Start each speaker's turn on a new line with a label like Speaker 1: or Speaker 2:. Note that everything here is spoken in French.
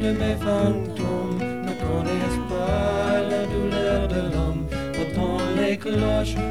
Speaker 1: de mes fantômes ne connaissent pas la douleur de l'homme. Pourtant les cloches